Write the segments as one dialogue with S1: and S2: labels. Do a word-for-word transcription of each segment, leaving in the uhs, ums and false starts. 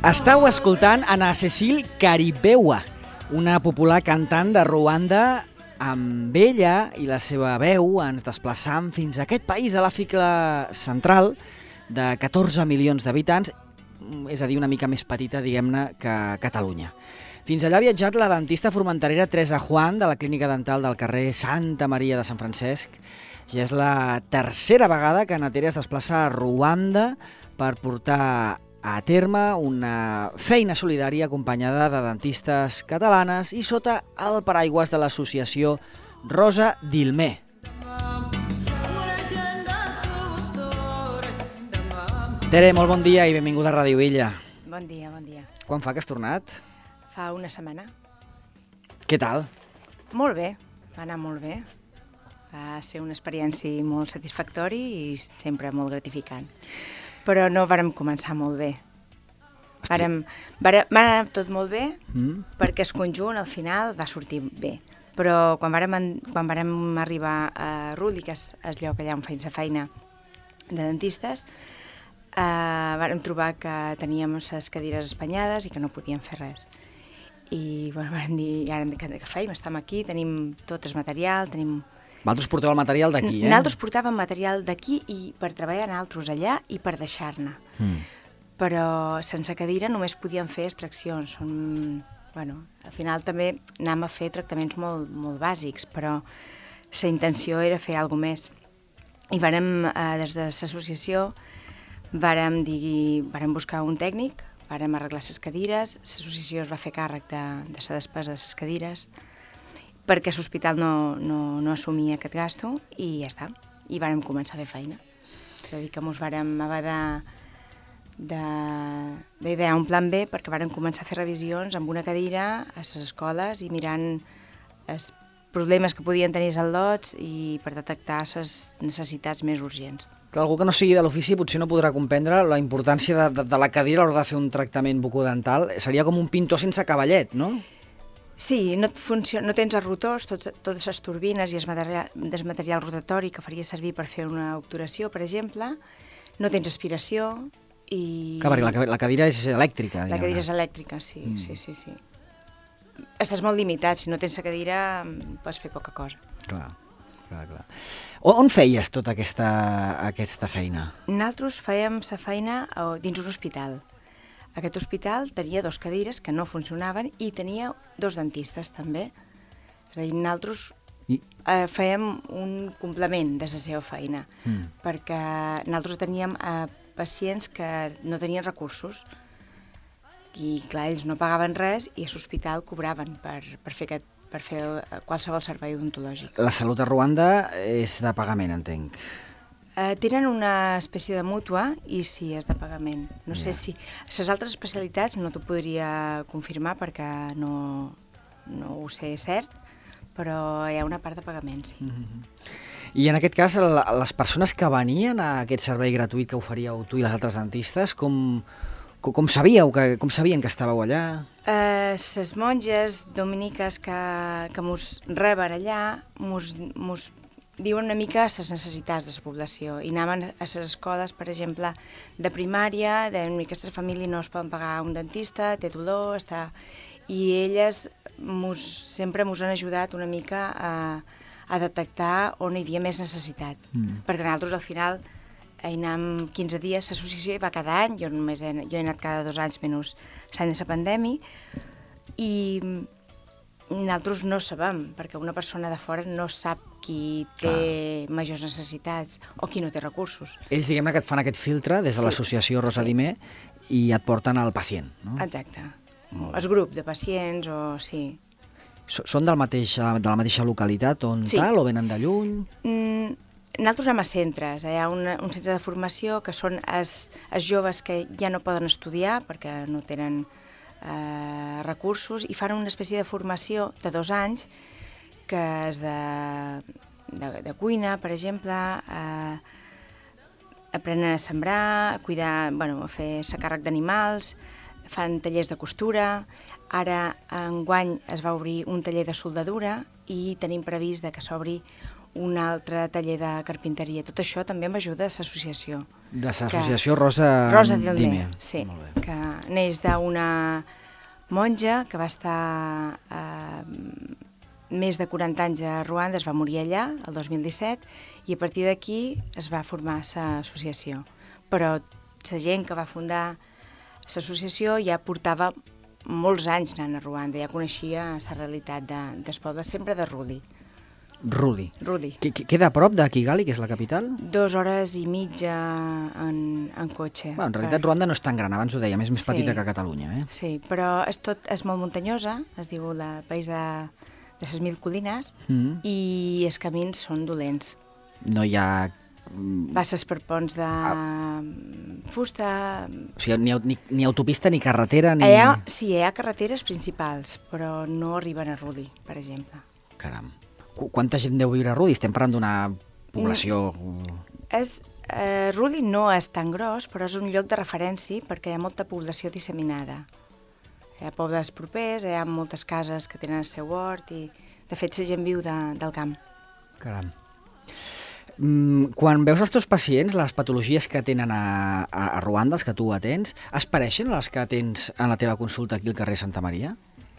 S1: Estau escoltant Ana Cecil Karibewa, una popular cantant de Ruanda. Amb ella i la seva veu ens desplaçam fins a aquest país de l'Àfrica Central de catorze milions d'habitants, és a dir, una mica més petita, diguem-ne, que Catalunya. Fins allà ha viatjat la dentista formenterera Teresa Juan de la clínica dental del carrer Santa Maria de Sant Francesc. Ja és la tercera vegada que Ana Tere es desplaça a Ruanda per portar a terme una feina solidària acompanyada de dentistes catalanes i sota el paraigües de l'associació Rosa Dilmé. Tere, molt bon dia i benvinguda a Ràdio Illa.
S2: Bon dia, bon dia.
S1: Quan fa que has tornat?
S2: Fa una setmana.
S1: Què tal?
S2: Molt bé, va anar molt bé. Va ser una experiència molt satisfactori i sempre molt gratificant. Però no vàrem començar molt bé. Vàrem, vàrem, va anar tot molt bé, mm. perquè es conjunt al final va sortir bé. Però quan vàrem, quan vàrem arribar a Rulli, que és el lloc allà on feim la feina de dentistes, eh, vàrem trobar que teníem les cadires espanyades i que no podíem fer res. I bueno, vàrem dir, ara què feim? Estem aquí, tenim tot el material, tenim...
S1: Vosaltres porteu el material d'aquí, eh?
S2: Nosaltres portàvem material d'aquí i per treballar nosaltres allà i per deixar-ne. Mm. Però sense cadira només podíem fer extraccions. Són, bueno, al final també anàvem a fer tractaments molt, molt bàsics, però la intenció era fer alguna més. I vàrem, eh, des de l'associació, vàrem, dir, vàrem buscar un tècnic, vàrem arreglar les cadires, l'associació es va fer càrrec de, de la despesa de les cadires, perquè l'hospital no, no, no assumia aquest gasto i ja està. I vàrem començar a fer feina. És a dir, que ens vàrem haver d'idear un plan B perquè vàrem començar a fer revisions amb una cadira a les escoles i mirant els problemes que podien tenir els lots i per detectar les necessitats més urgents.
S1: Clar, algú que no sigui de l'ofici potser no podrà comprendre la importància de, de, de la cadira a l'hora de fer un tractament bucodental. Seria com un pintor sense cavallet, no?
S2: Sí, no, funciona, no tens els rotors, tots, totes les turbines i el material, el material rotatori que faria servir per fer una obturació, per exemple, no tens aspiració i...
S1: Clar, perquè la, la cadira és elèctrica.
S2: La cadira és elèctrica, sí, mm. sí, sí, sí. Estàs molt limitat, si no tens la cadira pots fer poca cosa.
S1: Clar, clar, clar. On feies tota aquesta, aquesta feina?
S2: Nosaltres fèiem la feina dins un hospital. Aquest hospital tenia dos cadires que no funcionaven i tenia dos dentistes també. És a dir, nosaltres I... eh, fèiem un complement de la seva feina, mm. perquè nosaltres teníem eh, pacients que no tenien recursos i, clar, ells no pagaven res i a l'hospital cobraven per, per fer, aquest, per fer qualsevol servei odontològic.
S1: La salut a Ruanda és de pagament, entenc.
S2: Uh, tenen una espècie de mútua i sí, és de pagament. No yeah. sé si... Les altres especialitats no t'ho podria confirmar perquè no, no ho sé cert, però hi ha una part de pagament, sí. Mm-hmm.
S1: I en aquest cas, les persones que venien a aquest servei gratuït que oferíeu tu i les altres dentistes, com, com, com sabíeu, que, com sabien que estàveu allà?
S2: Uh, les monges dominiques que, que mos reben allà mos, mos diuen una mica les necessitats de la població i anaven a les escoles, per exemple, de primària, deien que aquesta família no es poden pagar un dentista, té dolor, està... i elles mos, sempre ens han ajudat una mica a, a detectar on hi havia més necessitat. Mm. Perquè nosaltres, al final, hi anem quinze dies, l'associació hi va cada any, jo només he, jo he anat cada dos anys menys l'any de la pandèmia, i nosaltres no sabem, perquè una persona de fora no sap qui té Clar. majors necessitats o qui no té recursos.
S1: Ells, diguem-ne, que et fan aquest filtre des de sí. l'associació Rosa sí. Dilmé i et porten al pacient, no?
S2: Exacte. El grup de pacients o... sí.
S1: Són del mateix, de la mateixa localitat on sí. tal o venen de lluny?
S2: Mm, nosaltres anem a centres. Hi ha un, un centre de formació que són els, els joves que ja no poden estudiar perquè no tenen eh, recursos i fan una espècie de formació de dos anys que és de, de, de cuina, per exemple, eh, aprenen a sembrar, a cuidar, bueno, a fer a càrrec d'animals, fan tallers de costura. Ara, enguany, es va obrir un taller de soldadura i tenim previst que s'obri un altre taller de carpinteria. Tot això també amb ajuda de l'associació.
S1: De l'associació Rosa,
S2: Rosa del
S1: Dime.
S2: Sí, que neix d'una monja que va estar eh, més de quaranta anys a Ruanda, es va morir allà, el dos mil disset, i a partir d'aquí es va formar l'associació. Però la gent que va fundar l'associació ja portava molts anys anant a Ruanda, ja coneixia la realitat de, del poble, sempre de Ruli.
S1: Ruli.
S2: Ruli.
S1: Queda a prop de Kigali, que és la capital?
S2: Dos hores i mitja en, en cotxe.
S1: Bueno, en realitat per... Ruanda no és tan gran, abans ho dèiem, és més
S2: sí.
S1: petita que Catalunya. Eh?
S2: Sí, però és, tot, és molt muntanyosa, es diu el país de, de les mil codines, mm. i els camins són dolents.
S1: No hi ha...
S2: Passes per ponts de ah. fusta...
S1: O sigui, ni, ni, ni autopista, ni carretera, ni...
S2: Allà, sí, hi ha carreteres principals, però no arriben a Ruli, per exemple.
S1: Caram. Quanta gent deu viure a Ruli? Estem parlant d'una població...
S2: És, eh, Ruli no és tan gros, però és un lloc de referència perquè hi ha molta població disseminada. Hi ha pobles propers, hi ha moltes cases que tenen el seu hort i, de fet, la gent viu de, del camp.
S1: Caram. Mm, quan veus els teus pacients, les patologies que tenen a, a, a Ruanda, els que tu atens, es pareixen a les que tens en la teva consulta aquí al carrer Santa Maria?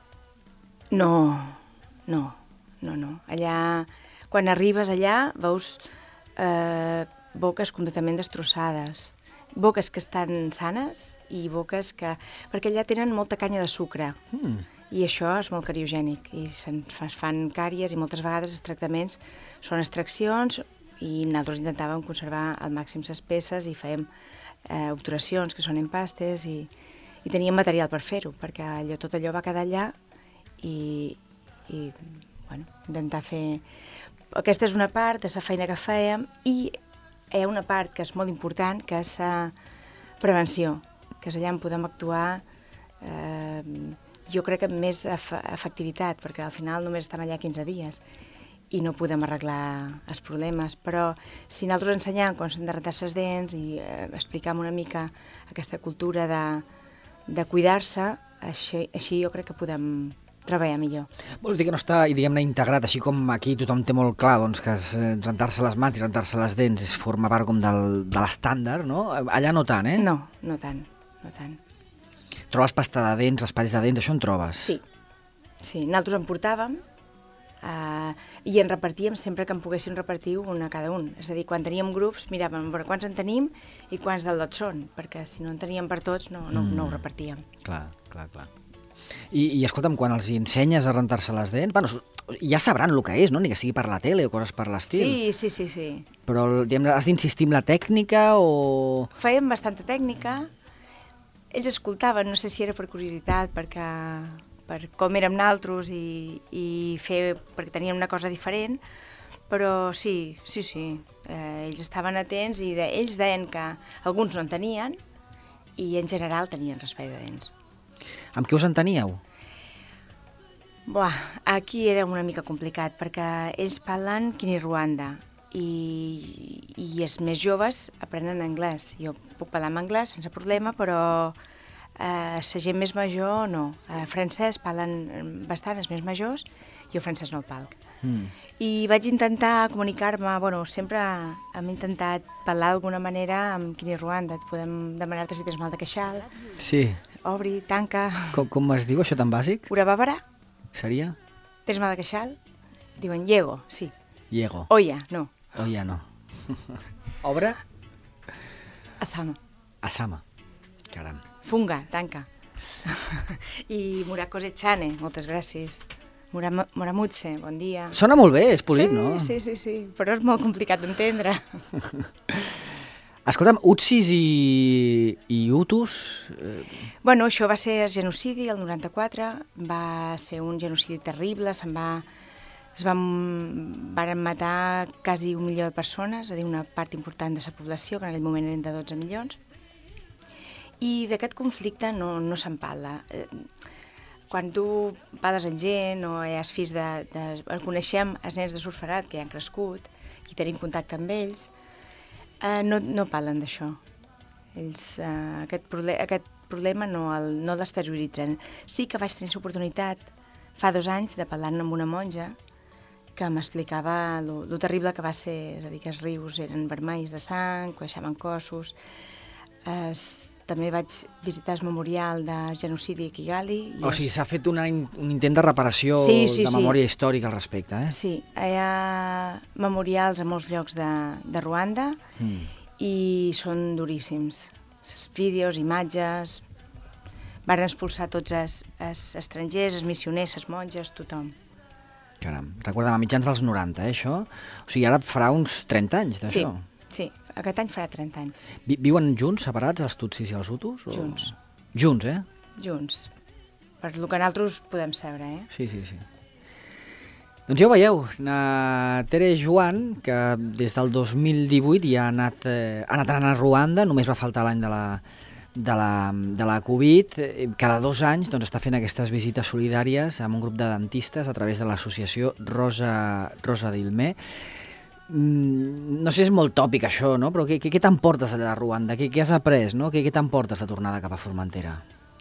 S2: No, no. No, no. Allà, quan arribes allà, veus eh, boques completament destrossades. Boques que estan sanes i boques que... Perquè allà tenen molta canya de sucre. Mm. I això és molt cariogènic. I se'n fan càries i moltes vegades els tractaments són extraccions i nosaltres intentàvem conservar al màxim les peces i fèiem eh, obturacions, que són empastes, i, i teníem material per fer-ho, perquè allò, tot allò va quedar allà i... i bueno, intentar fer... Aquesta és una part de la feina que fèiem i hi ha una part que és molt important, que és la prevenció, que és allà on podem actuar, eh, jo crec que amb més ef efectivitat, perquè al final només estem allà quinze dies i no podem arreglar els problemes, però si nosaltres ensenyem com s'han de rentar les dents i eh, explicam una mica aquesta cultura de, de cuidar-se, així, així jo crec que podem treballar millor.
S1: Vols dir que no està, diguem-ne, integrat, així com aquí tothom té molt clar doncs, que rentar-se les mans i rentar-se les dents es forma part com del, de l'estàndard, no? Allà no tant, eh?
S2: No, no tant, no tant.
S1: Trobes pasta de dents, raspalls de dents, això en trobes?
S2: Sí, sí. Nosaltres en portàvem eh, i en repartíem sempre que en poguéssim repartir un a cada un. És a dir, quan teníem grups miràvem a veure quants en tenim i quants del lot són, perquè si no en teníem per tots no, no, mm. no ho repartíem.
S1: Clar, clar, clar. I, i escolta'm, quan els ensenyes a rentar-se les dents, bueno, ja sabran el que és, no? Ni que sigui per la tele o coses per l'estil.
S2: Sí, sí, sí, sí.
S1: Però diguem, has d'insistir en la tècnica o...
S2: Fèiem bastanta tècnica. Ells escoltaven, no sé si era per curiositat, perquè, per com érem naltros i, i fer, perquè teníem una cosa diferent, però sí, sí, sí. Eh, ells estaven atents i de, ells deien que alguns no en tenien i en general tenien raspall de dents.
S1: Amb què us enteníeu?
S2: Buah, aquí era una mica complicat, perquè ells parlen Kinyarwanda i, i els més joves aprenen anglès. Jo puc parlar en anglès sense problema, però eh, la gent més major no. Eh, francès parlen bastant, els més majors, jo francès no el parlo. Mm. I vaig intentar comunicar-me, bueno, sempre hem intentat parlar d'alguna manera amb Kinyarwanda. Et podem demanar-te si tens mal de queixal.
S1: Sí.
S2: Obri, tanca...
S1: Com, com es diu això tan bàsic?
S2: Urababara.
S1: Seria?
S2: Tens mal de queixal? Diuen llego, sí.
S1: Llego.
S2: Oya, no.
S1: Oya, no. Obre?
S2: Asama.
S1: Asama. Caram.
S2: Funga, tanca. I Murakose-chane, moltes gràcies. Muram Muramutse, bon dia.
S1: Sona molt bé, és polit,
S2: sí,
S1: no?
S2: Sí, sí, sí, però és molt complicat d'entendre.
S1: Escolta'm, Utsis i, i Hutus... Eh...
S2: Bueno, això va ser el genocidi, el noranta-quatre, va ser un genocidi terrible, se'n va... es van, varen matar quasi un milió de persones, és a dir, una part important de la població, que en aquell moment eren de dotze milions, i d'aquest conflicte no, no se'n parla. Eh, quan tu parles amb gent o has fills de, de... coneixem els nens de Surferat que ja han crescut i tenim contacte amb ells, eh, no, no parlen d'això. Ells eh, aquest, proble aquest problema no, el, no l'exterioritzen. Sí que vaig tenir l'oportunitat fa dos anys de parlar amb una monja que m'explicava lo, lo terrible que va ser, és a dir, que els rius eren vermells de sang, que baixaven cossos. Es, també vaig visitar el memorial de genocidi a Kigali. I
S1: o sigui, s'ha fet una, un intent de reparació
S2: sí, sí,
S1: de memòria sí. històrica al respecte, eh?
S2: Sí, hi ha memorials a molts llocs de, de Ruanda mm. i són duríssims. Els vídeos, imatges... Van expulsar tots els, els estrangers, els missioners, les monges, tothom.
S1: Caram, recordem, a mitjans dels noranta, eh, això? O sigui, ara farà uns trenta anys d'això.
S2: Sí, sí, aquest any farà trenta anys.
S1: Vi viuen junts, separats, els tutsis i els hutus? O...
S2: Junts.
S1: Junts, eh?
S2: Junts. Per lo que nosaltres podem saber, eh?
S1: Sí, sí, sí. Doncs ja ho veieu, na Tere Joan, que des del dos mil divuit ja ha anat, eh, ha anat anant a Ruanda, només va faltar l'any de la... de la, de la Covid, cada dos anys doncs, està fent aquestes visites solidàries amb un grup de dentistes a través de l'associació Rosa, Rosa Dilmé. Mm, no sé si és molt tòpic això, no? Però què, què, què t'emportes allà de Ruanda? Què, què has après? No? Què, què t'emportes de tornada cap a Formentera?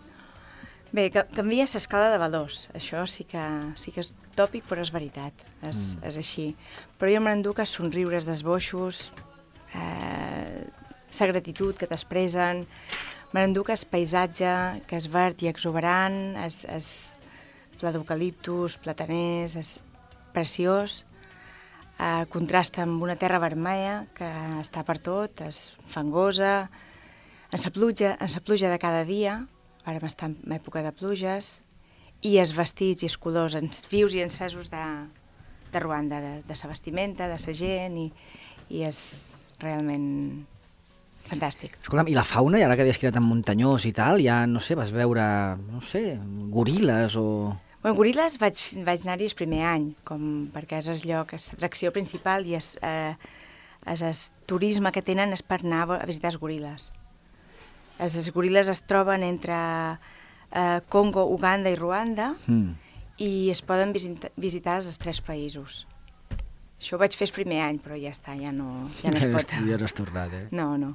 S2: Bé, que canvia l'escala de valors. Això sí que, sí que és tòpic, però és veritat. És, mm. és així. Però jo m'enduc a somriures d'esboixos, eh, la gratitud que t'expressen. M'enduc el paisatge, que és verd i exuberant, és, és pla d'eucaliptus, plataners, és preciós, eh, contrasta amb una terra vermella que està per tot, és fangosa, en la pluja, en la pluja de cada dia, ara estar en època de pluges, i els vestits i els colors els vius i encesos de, de Ruanda, de, de la vestimenta, de la gent, i, i és realment... fantàstic.
S1: Escolta'm, i la fauna, i ara que deies que era tan muntanyós i tal, ja, no sé, vas veure, no sé, goril·les o...
S2: Bueno, goril·les vaig, vaig anar-hi el primer any, com perquè és el lloc, és l'atracció principal i és, eh, és el turisme que tenen és per anar a visitar els goril·les. Els, els goril·les es troben entre eh, Congo, Uganda i Ruanda mm. i es poden visita, visitar els tres països. Això ho vaig fer el primer any, però ja està, ja no, ja no es pot.
S1: Ja no has tornat, eh?
S2: No, no.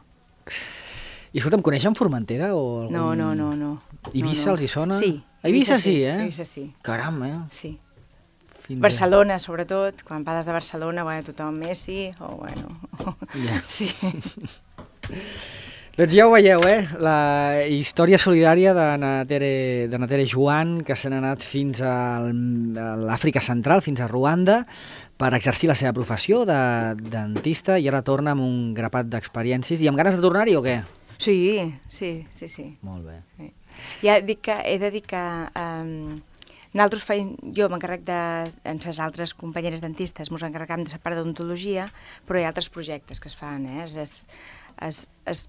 S1: I escolta'm, coneixen Formentera o algun...
S2: No, no, no, no.
S1: Eivissa no, no. els hi sona?
S2: Sí.
S1: A Eivissa sí, eh?
S2: Eivissa sí.
S1: Caram, eh?
S2: Sí.
S1: Fins
S2: Barcelona, a... sobretot, quan parles de Barcelona, bueno, tothom Messi, o bueno...
S1: Ja.
S2: Sí.
S1: Doncs ja ho veieu, eh? La història solidària de na Tere, de na Tere Joan, que s'han anat fins a l'Àfrica Central, fins a Ruanda, per exercir la seva professió de dentista, i ara torna amb un grapat d'experiències. I amb ganes de tornar-hi o què?
S2: Sí, sí, sí, sí.
S1: Molt bé.
S2: Sí. Ja dic que, he de dir que um, nosaltres feim, jo m'encarrec de, en les altres companyeres dentistes, ens encarregam de la part d'odontologia, però hi ha altres projectes que es fan, eh? Es, es, es, es,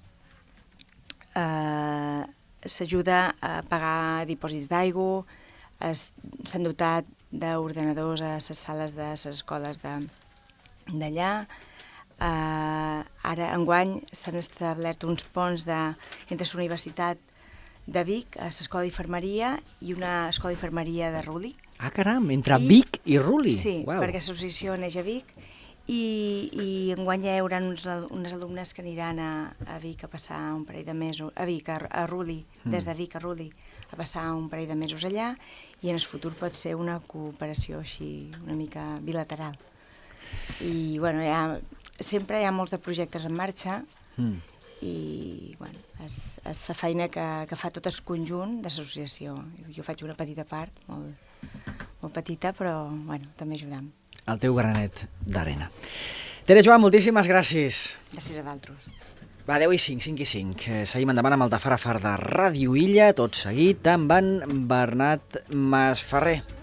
S2: uh, s'ajuda a pagar dipòsits d'aigua, s'han dotat d'ordenadors a les sales de les escoles d'allà. Uh, ara, enguany, s'han establert uns ponts de, entre la Universitat de Vic, a l'escola d'infermeria, i una escola d'infermeria de Ruli.
S1: Ah, caram, entre I, Vic i Ruli?
S2: Sí,
S1: wow.
S2: Perquè l'associació neix a Vic, i, i enguany ja hi haurà uns, unes alumnes que aniran a, a Vic a passar un parell de mesos, a Vic, a, a Ruli, mm. des de Vic a Ruli, a passar un parell de mesos allà, i en el futur pot ser una cooperació així una mica bilateral. I, bueno, hi ha, sempre hi ha molts de projectes en marxa, mm. i, bueno, és, és la feina que, que fa tot el conjunt de l'associació. Jo faig una petita part, molt, molt petita, però, bueno, també ajudam.
S1: El teu granet d'arena. Tere Joan, moltíssimes gràcies.
S2: Gràcies a vosaltres.
S1: Va, deu i cinc, cinc i cinc. Seguim endavant amb el de Fara Far de Ràdio Illa, tot seguit amb en Bernat Masferrer.